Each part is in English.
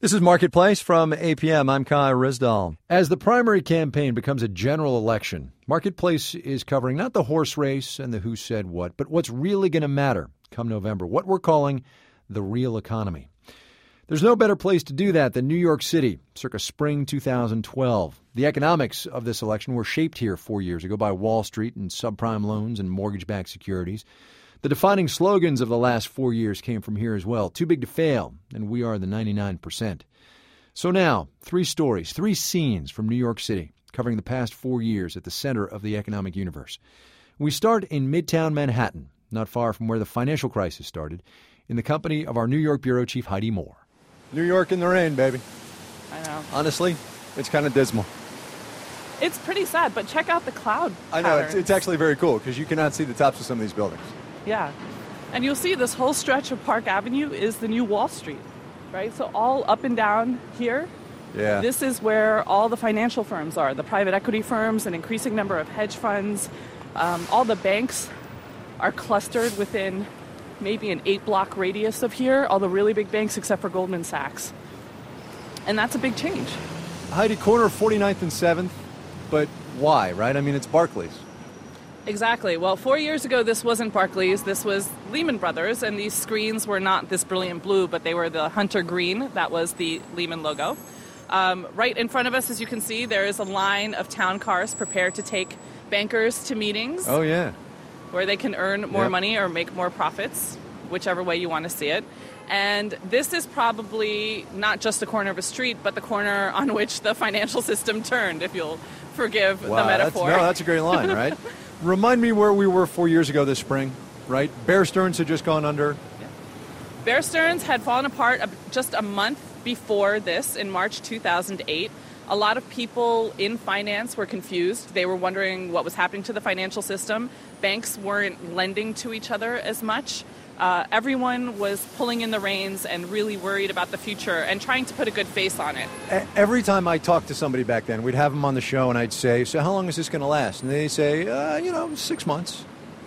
This is Marketplace from APM. I'm Kai Rizdal. As the primary campaign becomes a general election, Marketplace is covering not the horse race and the who said what, but what's really going to matter come November, what we're calling the real economy. There's no better place to do that than New York City, circa spring 2012. The economics of this election were shaped here 4 years ago by Wall Street and subprime loans and mortgage-backed securities. The defining slogans of the last 4 years came from here as well. Too big to fail, and we are the 99%. So now, 3 stories, 3 scenes from New York City, covering the past 4 years at the center of the economic universe. We start in Midtown Manhattan, not far from where the financial crisis started, in the company of our New York bureau chief, Heidi Moore. New York in the rain, baby. I know. Honestly, it's kind of dismal. It's pretty sad, but check out the cloud I know, patterns. it's actually very cool because you cannot see the tops of some of these buildings. Yeah. And you'll see this whole stretch of Park Avenue is the new Wall Street, right? So all up and down here, Yeah. this is where all the financial firms are, the private equity firms, an increasing number of hedge funds. All the banks are clustered within maybe an 8-block radius of here, all the really big banks except for Goldman Sachs. And that's a big change. Heidi, corner of 49th and 7th, but why, right? I mean, it's Barclays. Exactly. Well, 4 years ago, this wasn't Barclays. This was Lehman Brothers, and these screens were not this brilliant blue, but they were the hunter green. That was the Lehman logo. Right in front of us, as you can see, there is a line of town cars prepared to take bankers to meetings. Oh, yeah. Where they can earn more money or make more profits, whichever way you want to see it. And this is probably not just the corner of a street, but the corner on which the financial system turned, if you'll forgive the metaphor. That's a great line, right? Remind me where we were 4 years ago this spring, right? Bear Stearns had just gone under. Yeah. Bear Stearns had fallen apart just a month before this, in March 2008. A lot of people in finance were confused. They were wondering what was happening to the financial system. Banks weren't lending to each other as much. Everyone was pulling in the reins and really worried about the future and trying to put a good face on it. Every time I talked to somebody back then, we'd have them on the show and I'd say, so how long is this going to last? And they'd say, 6 months.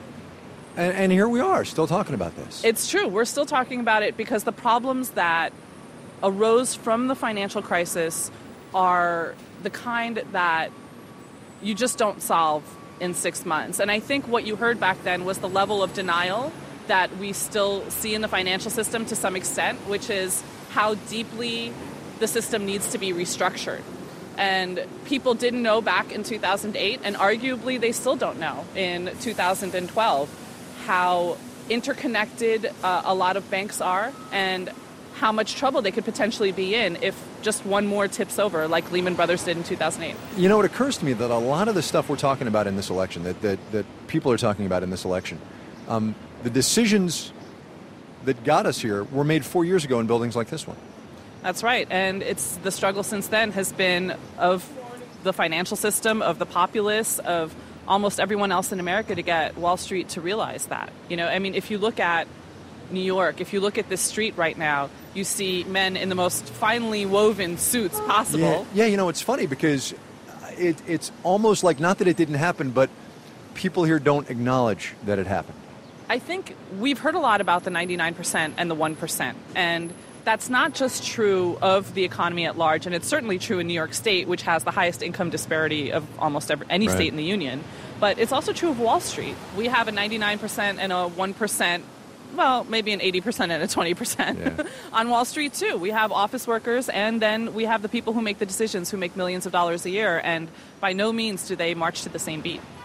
And here we are, still talking about this. It's true. We're still talking about it because the problems that arose from the financial crisis are the kind that you just don't solve in 6 months. And I think what you heard back then was the level of denial that we still see in the financial system to some extent, which is how deeply the system needs to be restructured. And people didn't know back in 2008, and arguably they still don't know in 2012, how interconnected a lot of banks are and how much trouble they could potentially be in if just one more tips over, like Lehman Brothers did in 2008. You know, it occurs to me that a lot of the stuff we're talking about in this election, that people are talking about in this election, the decisions that got us here were made 4 years ago in buildings like this one. That's right. And it's the struggle since then has been of the financial system, of the populace, of almost everyone else in America to get Wall Street to realize that. You know, I mean, if you look at New York, if you look at this street right now, you see men in the most finely woven suits possible. Yeah, you know, it's funny because it's almost like, not that it didn't happen, but people here don't acknowledge that it happened. I think we've heard a lot about the 99% and the 1%. And that's not just true of the economy at large, and it's certainly true in New York State, which has the highest income disparity of almost any state in the union. But it's also true of Wall Street. We have a 99% and a 1%, well, maybe an 80% and a 20% on Wall Street, too. We have office workers, and then we have the people who make the decisions, who make millions of dollars a year, and by no means do they march to the same beat.